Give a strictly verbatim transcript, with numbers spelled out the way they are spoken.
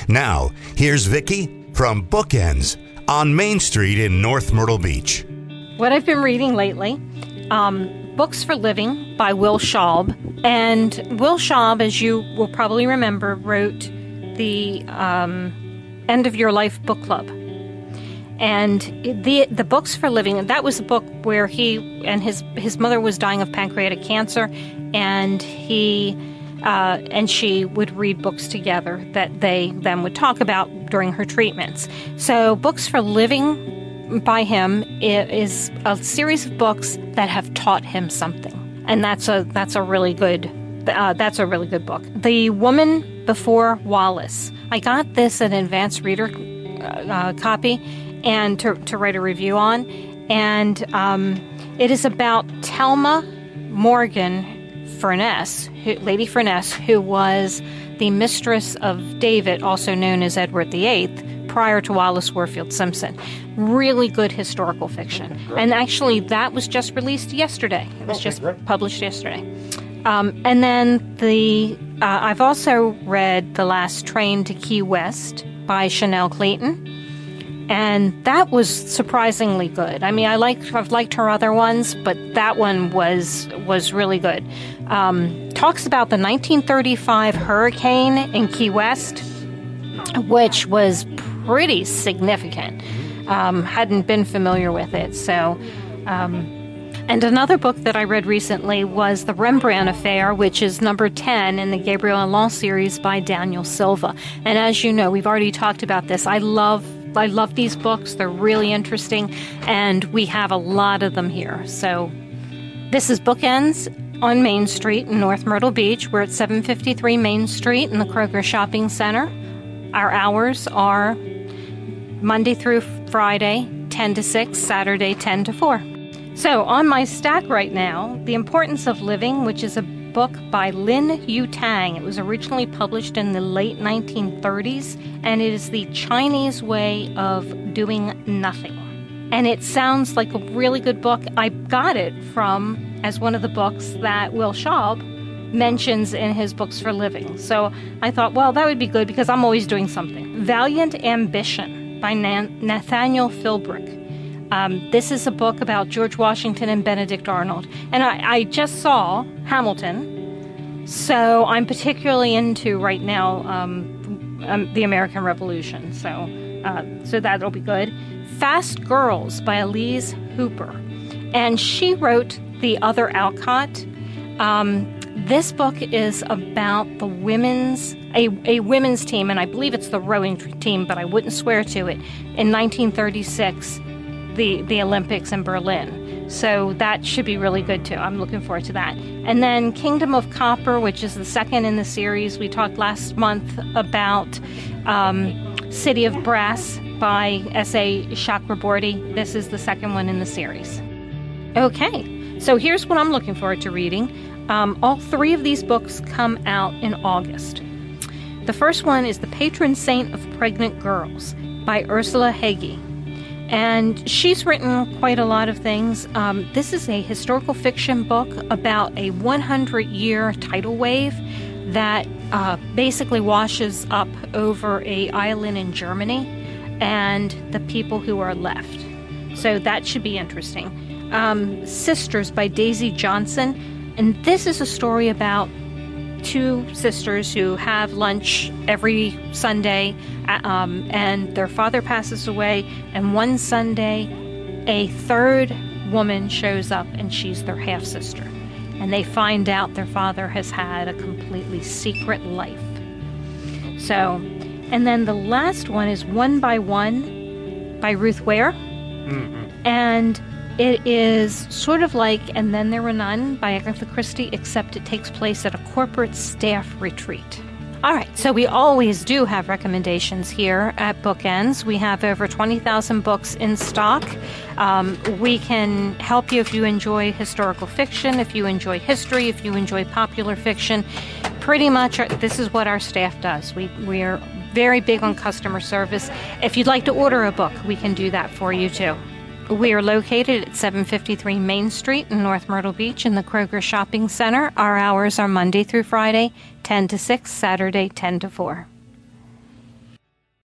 Now, here's Vicki from Bookends on Main Street in North Myrtle Beach. What I've been reading lately, um, Books for Living by Will Schaub. And Will Schaub, as you will probably remember, wrote the um, End of Your Life book club. And the the Books for Living, that was a book where he and his his mother was dying of pancreatic cancer, and he uh, and she would read books together that they then would talk about during her treatments. So Books for Living by him is a series of books that have taught him something, and that's a that's a really good uh, that's a really good book. The Woman Before Wallace. I got this an advanced reader uh, copy. And to, to write a review on. And um, it is about Thelma Morgan Furness, who, Lady Furness, who was the mistress of David, also known as Edward the Eighth, prior to Wallace Warfield Simpson. Really good historical fiction. And actually, that was just released yesterday. It was just published yesterday. Um, and then the uh, I've also read The Last Train to Key West by Chanel Clayton. And that was surprisingly good. I mean, I like I've liked her other ones, but that one was was really good. Um, talks about the nineteen thirty-five hurricane in Key West, which was pretty significant. Um, hadn't been familiar with it, so. Um, and another book that I read recently was The Rembrandt Affair, which is number ten in the Gabriel Allon series by Daniel Silva. And as you know, we've already talked about this. I love I love these books. They're really interesting, and we have a lot of them here. So this is Bookends on Main Street in North Myrtle Beach. We're at seven fifty-three Main Street in the Kroger Shopping Center. Our hours are Monday through Friday, ten to six, Saturday, ten to four. So on my stack right now, The Importance of Living, which is a book by Lin Yu Tang. It was originally published in the late nineteen thirties, and it is the Chinese way of doing nothing. And it sounds like a really good book. I got it from as one of the books that Will Schaub mentions in his Books for Living. So I thought, well, that would be good because I'm always doing something. Valiant Ambition by Nan- Nathaniel Philbrick. Um, this is a book about George Washington and Benedict Arnold. And I, I just saw Hamilton, so I'm particularly into right now um, um, the American Revolution. So, uh, so that'll be good. Fast Girls by Elise Hooper. And she wrote The Other Alcott. Um, this book is about the women's, a, a women's team, and I believe it's the rowing team, but I wouldn't swear to it, in nineteen thirty-six. The, the Olympics in Berlin. So that should be really good too. I'm looking forward to that. And then Kingdom of Copper, which is the second in the series. We talked last month about um, City of Brass by S A Chakraborty. This is the second one in the series. Okay, so here's what I'm looking forward to reading. Um, all three of these books come out in August. The first one is The Patron Saint of Pregnant Girls by Ursula Heggie. And she's written quite a lot of things. Um, this is a historical fiction book about a hundred-year tidal wave that uh, basically washes up over a island in Germany and the people who are left. So that should be interesting. Um, Sisters by Daisy Johnson. And this is a story about two sisters who have lunch every Sunday, um, and their father passes away, and one Sunday a third woman shows up, and she's their half-sister. And they find out their father has had a completely secret life. So, and then the last one is One by One by Ruth Ware. Mm-hmm. And it is sort of like And Then There Were None by Agatha Christie, except it takes place at a corporate staff retreat. All right, so we always do have recommendations here at Bookends. We have over twenty thousand books in stock. Um, we can help you if you enjoy historical fiction, if you enjoy history, if you enjoy popular fiction. Pretty much our, this is what our staff does. We, we are very big on customer service. If you'd like to order a book, we can do that for you too. We are located at seven fifty-three Main Street in North Myrtle Beach in the Kroger Shopping Center. Our hours are Monday through Friday, ten to six, Saturday, ten to four.